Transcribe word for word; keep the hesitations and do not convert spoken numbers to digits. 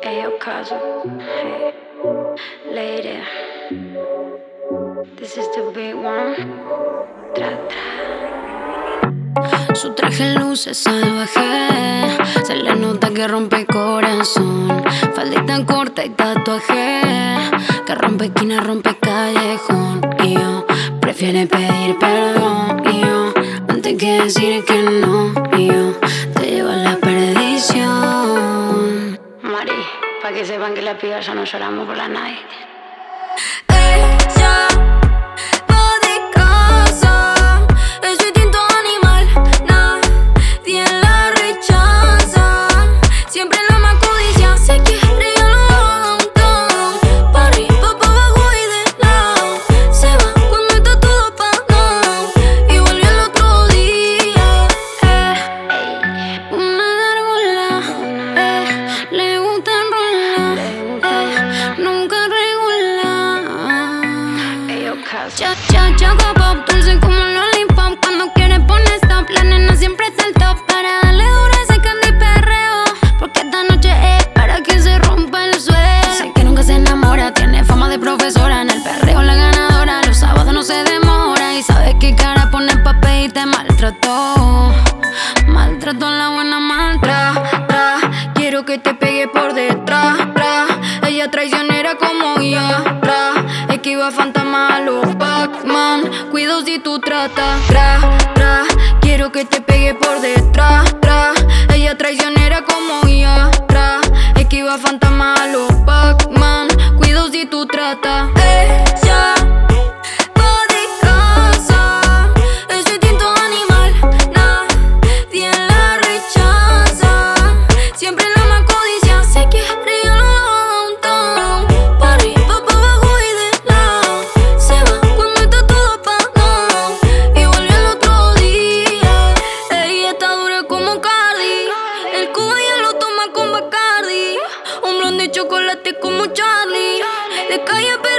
Ayo, Kazu. Hey, lady. This is the big one. Tra, tra. Su traje luce salvaje, se le nota que rompe corazón. Faldita corta y tatuaje, que rompe esquina, rompe callejón. Y yo prefiere pedir perdón, y yo antes que decir que no, y yo te llevo a la perdición. Mari, pa' que sepan que las pibas ya no lloramos por la night. Ella va de casa, es su instinto animal, nadie la rechaza. Siempre la más codicia, se quiere y lo downtown. Pa' arriba, pa' abajo y de lado. Se va cuando está todo apagado y vuelve al otro día. Eh, una gárgola, eh, le gusta enrolar, eh, nunca regular. Ayo, Kazu. Cha, cha, cha, pop, dulce como un lollipop. Cuando quiere poner stop, la nena siempre está al top. Para darle duro a ese candy perreo, porque esta noche es para que se rompa el suelo. Sé que nunca se enamora, tiene fama de profesora. En el perreo la ganadora, los sábados no se demora. Y sabes qué cara poner pa' pedirte maltrato. Maltrato la buena maltra, tra. Quiero que te pegue por detrás, tra. Ella traicionera como ya, tra. Esquiva fantasma a los Pac-Man. Cuido si tú tratas, tra, tra. Quiero que te pegue por detrás, tra. Ella traicionera como ya, tra. Esquiva fantasma a los Pac-Man. Cuido si tú tratas. Ella va de casa, es su instinto animal, nadie la rechaza. Siempre la más codicia, se quiere y lo downtown. Pa' arriba, pa' abajo y de lado. Se va cuando está todo apagado y vuelve al otro día. Ella está dura como Cardi, el cubo ya lo toma con Bacardi. Un blonde de chocolate como Charlie, de calle pero